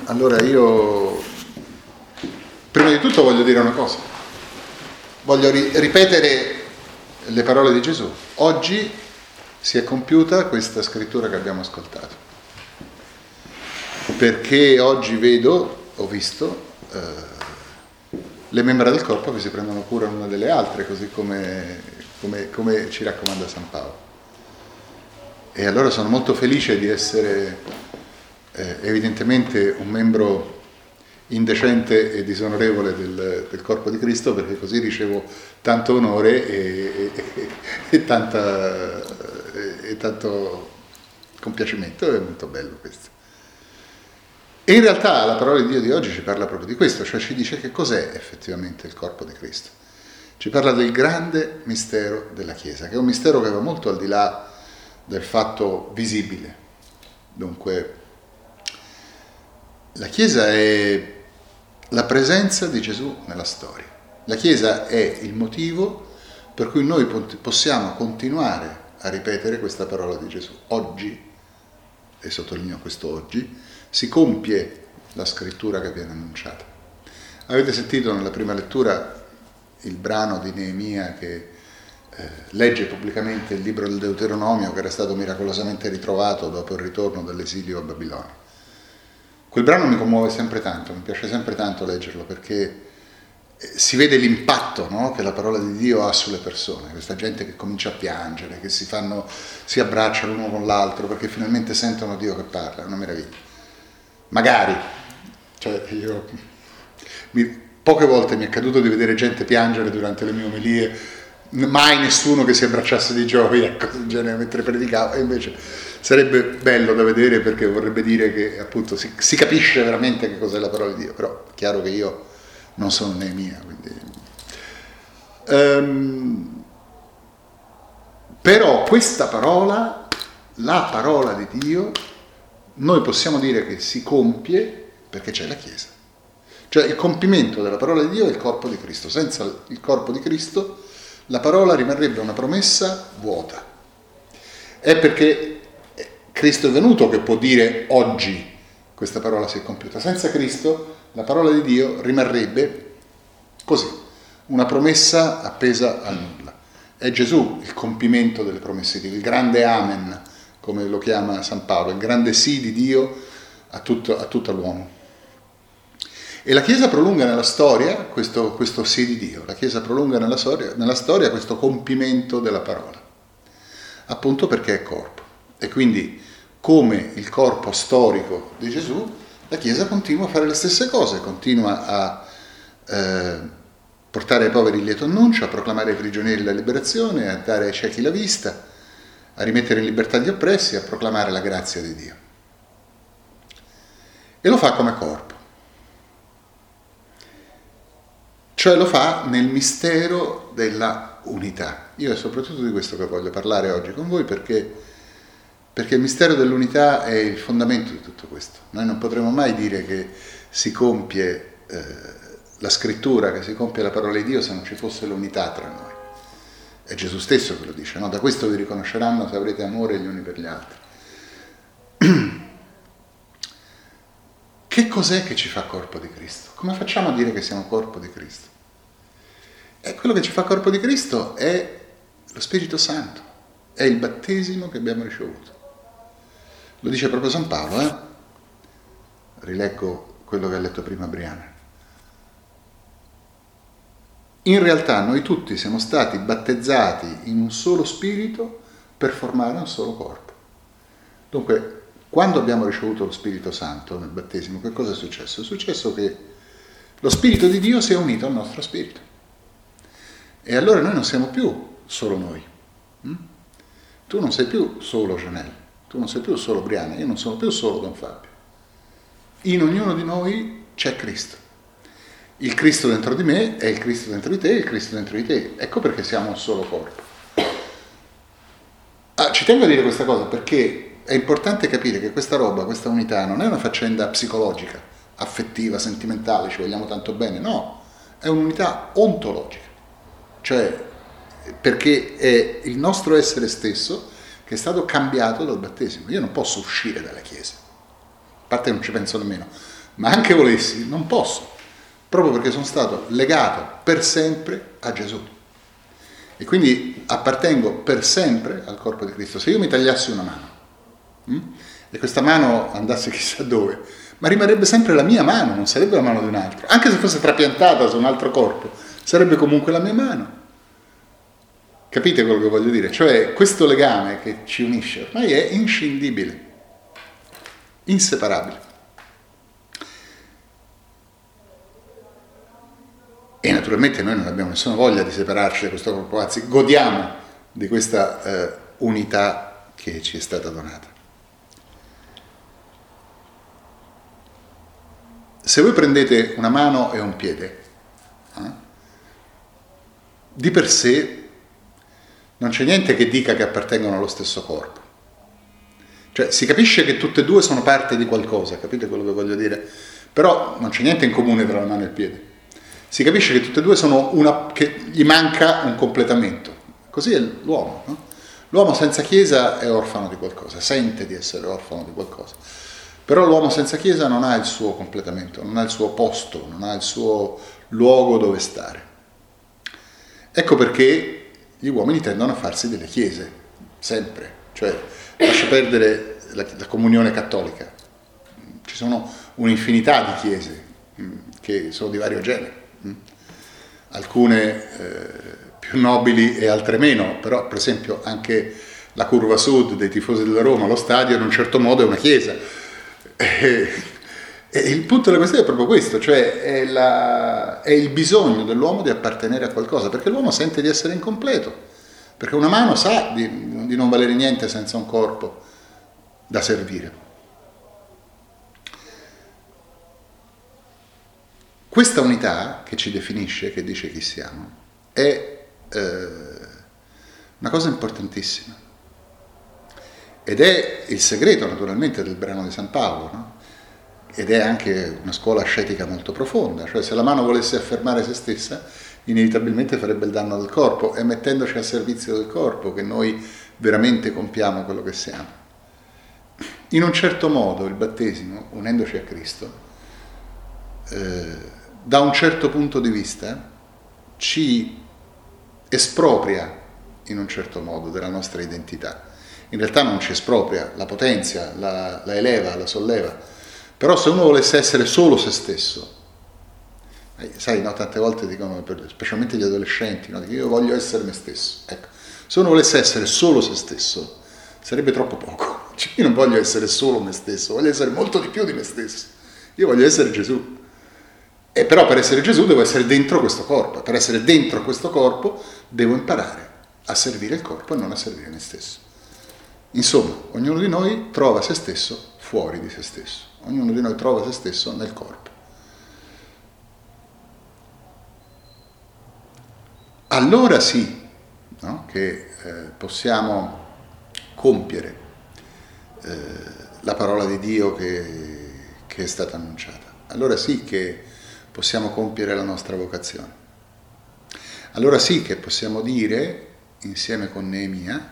Allora io prima di tutto voglio dire una cosa, voglio ripetere le parole di Gesù. Oggi si è compiuta questa scrittura che abbiamo ascoltato, perché oggi ho visto le membra del corpo che si prendono cura l'una delle altre, così come ci raccomanda San Paolo. E allora sono molto felice di essere evidentemente un membro indecente e disonorevole del corpo di Cristo, perché così ricevo tanto onore e tanto compiacimento. È molto bello questo. E in realtà la parola di Dio di oggi ci parla proprio di questo, cioè ci dice che cos'è effettivamente il corpo di Cristo. Ci parla del grande mistero della Chiesa, che è un mistero che va molto al di là del fatto visibile. Dunque, la Chiesa è la presenza di Gesù nella storia. La Chiesa è il motivo per cui noi possiamo continuare a ripetere questa parola di Gesù. Oggi, e sottolineo questo oggi, si compie la scrittura che viene annunciata. Avete sentito nella prima lettura il brano di Neemia che legge pubblicamente il libro del Deuteronomio, che era stato miracolosamente ritrovato dopo il ritorno dall'esilio a Babilonia. Quel brano mi commuove sempre tanto, mi piace sempre tanto leggerlo, perché si vede l'impatto, no, che la parola di Dio ha sulle persone, questa gente che comincia a piangere, che si abbracciano l'uno con l'altro perché finalmente sentono Dio che parla, è una meraviglia. Magari, poche volte mi è accaduto di vedere gente piangere durante le mie omelie, mai nessuno che si abbracciasse di gioia, in genere mentre predicavo, e invece sarebbe bello da vedere, perché vorrebbe dire che appunto si capisce veramente che cos'è la parola di Dio. Però è chiaro che io non sono Neemia, quindi però questa parola, la parola di Dio, noi possiamo dire che si compie perché c'è la Chiesa. Cioè il compimento della parola di Dio è il corpo di Cristo. Senza il corpo di Cristo la parola rimarrebbe una promessa vuota. È perché Cristo è venuto che può dire oggi questa parola si è compiuta. Senza Cristo la parola di Dio rimarrebbe così, una promessa appesa al nulla. È Gesù il compimento delle promesse di Dio, il grande Amen, come lo chiama San Paolo, il grande sì di Dio a tutto l'uomo. E la Chiesa prolunga nella storia questo sì di Dio, la Chiesa prolunga nella storia questo compimento della parola, appunto perché è corpo. E quindi, come il corpo storico di Gesù, la Chiesa continua a fare le stesse cose, continua a portare ai poveri il lieto annuncio, a proclamare ai prigionieri la liberazione, a dare ai ciechi la vista, a rimettere in libertà gli oppressi, a proclamare la grazia di Dio. E lo fa come corpo. Cioè lo fa nel mistero della unità. Io è soprattutto di questo che voglio parlare oggi con voi, perché il mistero dell'unità è il fondamento di tutto questo. Noi non potremo mai dire che si compie la scrittura, che si compie la parola di Dio, se non ci fosse l'unità tra noi. È Gesù stesso che lo dice, no? Da questo vi riconosceranno se avrete amore gli uni per gli altri. Che cos'è che ci fa corpo di Cristo? Come facciamo a dire che siamo corpo di Cristo? E quello che ci fa corpo di Cristo è lo Spirito Santo, è il battesimo che abbiamo ricevuto. Lo dice proprio San Paolo, Rileggo quello che ha letto prima Briana. In realtà noi tutti siamo stati battezzati in un solo spirito per formare un solo corpo. Dunque, quando abbiamo ricevuto lo Spirito Santo nel battesimo, che cosa è successo? È successo che lo Spirito di Dio si è unito al nostro spirito. E allora noi non siamo più solo noi. Tu non sei più solo Janelle, tu non sei più solo Briana, io non sono più solo Don Fabio. In ognuno di noi c'è Cristo. Il Cristo dentro di me è il Cristo dentro di te e il Cristo dentro di te. Ecco perché siamo un solo corpo. Ci tengo a dire questa cosa perché è importante capire che questa roba, questa unità, non è una faccenda psicologica, affettiva, sentimentale, ci vogliamo tanto bene, no, è un'unità ontologica, cioè perché è il nostro essere stesso che è stato cambiato dal battesimo. Io non posso uscire dalla Chiesa, a parte non ci penso nemmeno, ma anche volessi, non posso, proprio perché sono stato legato per sempre a Gesù. E quindi appartengo per sempre al corpo di Cristo. Se io mi tagliassi una mano, e questa mano andasse chissà dove, ma rimarrebbe sempre la mia mano, non sarebbe la mano di un altro. Anche se fosse trapiantata su un altro corpo, sarebbe comunque la mia mano. Capite quello che voglio dire? Cioè, questo legame che ci unisce ormai è inscindibile, inseparabile. E naturalmente noi non abbiamo nessuna voglia di separarci da questo corpo, anzi godiamo di questa unità che ci è stata donata. Se voi prendete una mano e un piede, di per sé non c'è niente che dica che appartengono allo stesso corpo. Cioè si capisce che tutte e due sono parte di qualcosa, capite quello che voglio dire? Però non c'è niente in comune tra la mano e il piede. Si capisce che tutte e due sono che gli manca un completamento. Così è l'uomo, no? L'uomo senza chiesa è orfano di qualcosa, sente di essere orfano di qualcosa. Però l'uomo senza chiesa non ha il suo completamento, non ha il suo posto, non ha il suo luogo dove stare. Ecco perché gli uomini tendono a farsi delle chiese, sempre. Cioè, lascia perdere la comunione cattolica. Ci sono un'infinità di chiese che sono di vario genere. Alcune più nobili e altre meno, però per esempio anche la curva sud dei tifosi della Roma, lo stadio in un certo modo è una chiesa. E il punto della questione è proprio questo, cioè è il bisogno dell'uomo di appartenere a qualcosa, perché l'uomo sente di essere incompleto, perché una mano sa di non valere niente senza un corpo da servire. Questa unità che ci definisce, che dice chi siamo, è una cosa importantissima. Ed è il segreto naturalmente del brano di San Paolo, no? Ed è anche una scuola ascetica molto profonda, cioè se la mano volesse affermare se stessa, inevitabilmente farebbe il danno al corpo, è mettendoci al servizio del corpo che noi veramente compiamo quello che siamo. In un certo modo il battesimo, unendoci a Cristo, da un certo punto di vista ci espropria in un certo modo della nostra identità. In realtà non ci espropria, la potenzia, la eleva, la solleva. Però se uno volesse essere solo se stesso, sai, no, tante volte dicono, specialmente gli adolescenti, no, io voglio essere me stesso. Ecco, se uno volesse essere solo se stesso, sarebbe troppo poco. Cioè, io non voglio essere solo me stesso, voglio essere molto di più di me stesso. Io voglio essere Gesù. E però per essere Gesù devo essere dentro questo corpo. Per essere dentro questo corpo devo imparare a servire il corpo e non a servire me stesso. Insomma, ognuno di noi trova se stesso fuori di se stesso. Ognuno di noi trova se stesso nel corpo. Allora sì, no? Che possiamo compiere la parola di Dio che è stata annunciata. Allora sì che possiamo compiere la nostra vocazione. Allora sì che possiamo dire, insieme con Neemia,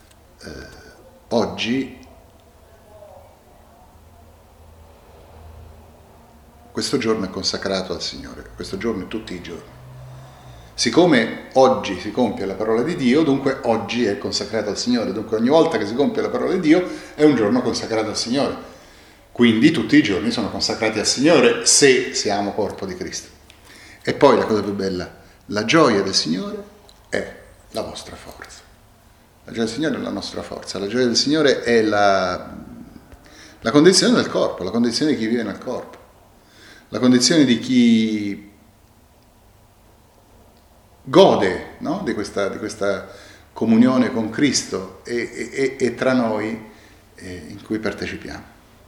oggi, questo giorno è consacrato al Signore, questo giorno e tutti i giorni. Siccome oggi si compie la parola di Dio, dunque oggi è consacrato al Signore, dunque ogni volta che si compie la parola di Dio è un giorno consacrato al Signore. Quindi tutti i giorni sono consacrati al Signore se siamo corpo di Cristo. E poi la cosa più bella, la gioia del Signore è la vostra forza. La gioia del Signore è la nostra forza, la gioia del Signore è la condizione del corpo, la condizione di chi vive nel corpo, la condizione di chi gode, no? di questa comunione con Cristo e tra noi in cui partecipiamo.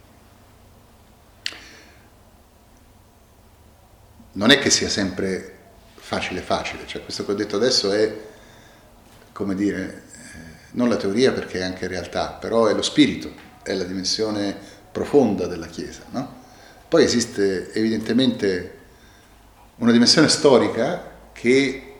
Non è che sia sempre facile, cioè questo che ho detto adesso è, come dire, non la teoria perché è anche realtà, però è lo spirito, è la dimensione profonda della Chiesa, no? Poi esiste evidentemente una dimensione storica che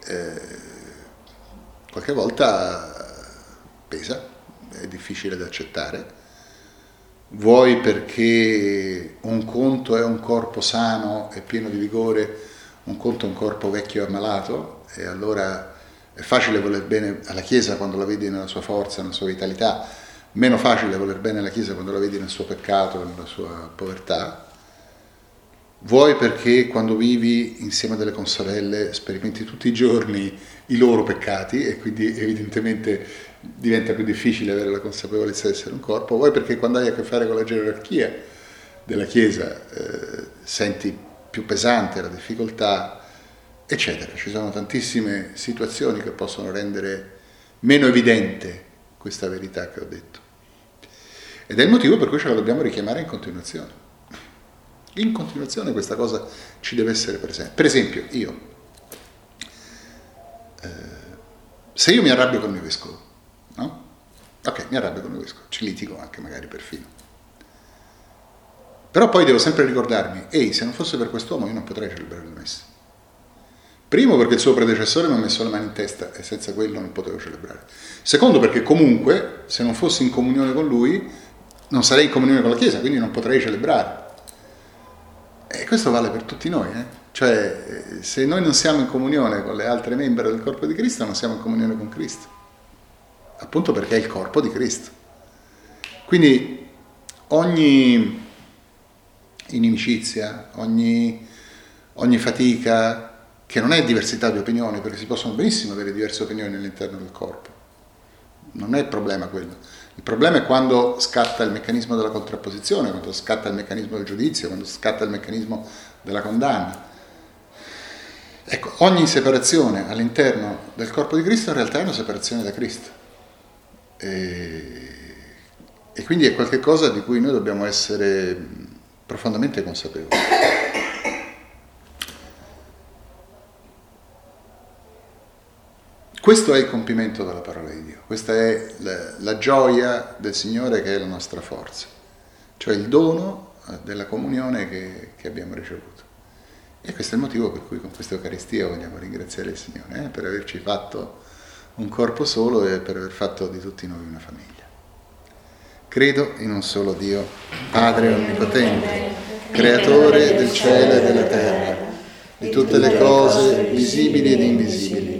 qualche volta pesa, è difficile da accettare, vuoi perché un conto è un corpo sano e pieno di vigore, un conto è un corpo vecchio e ammalato, e allora è facile voler bene alla Chiesa quando la vedi nella sua forza, nella sua vitalità, meno facile voler bene alla Chiesa quando la vedi nel suo peccato, nella sua povertà. Vuoi perché quando vivi insieme a delle consorelle sperimenti tutti i giorni i loro peccati e quindi evidentemente diventa più difficile avere la consapevolezza di essere un corpo. Vuoi perché quando hai a che fare con la gerarchia della Chiesa senti più pesante la difficoltà, eccetera. Ci sono tantissime situazioni che possono rendere meno evidente questa verità che ho detto. Ed è il motivo per cui ce la dobbiamo richiamare in continuazione. In continuazione questa cosa ci deve essere presente. Per esempio, se io mi arrabbio con il mio vescovo, no? Ok, mi arrabbio con il mio vescovo, ci litigo anche magari perfino. Però poi devo sempre ricordarmi, ehi, se non fosse per quest'uomo io non potrei celebrare le messe. Primo perché il suo predecessore mi ha messo le mani in testa e senza quello non potevo celebrare. Secondo perché comunque, se non fossi in comunione con lui, non sarei in comunione con la Chiesa, quindi non potrei celebrare. E questo vale per tutti noi, Cioè, se noi non siamo in comunione con le altre membra del corpo di Cristo, non siamo in comunione con Cristo, appunto perché è il corpo di Cristo. Quindi ogni inimicizia, ogni fatica, che non è diversità di opinioni, perché si possono benissimo avere diverse opinioni all'interno del corpo, non è il problema quello. Il problema è quando scatta il meccanismo della contrapposizione, quando scatta il meccanismo del giudizio, quando scatta il meccanismo della condanna. Ecco, ogni separazione all'interno del corpo di Cristo in realtà è una separazione da Cristo. E quindi è qualcosa di cui noi dobbiamo essere profondamente consapevoli. Questo è il compimento della parola di Dio, questa è la gioia del Signore che è la nostra forza, cioè il dono della comunione che abbiamo ricevuto. E questo è il motivo per cui con questa Eucaristia vogliamo ringraziare il Signore, per averci fatto un corpo solo e per aver fatto di tutti noi una famiglia. Credo in un solo Dio, Padre Onnipotente, Creatore del cielo e della terra, di tutte le cose visibili ed invisibili.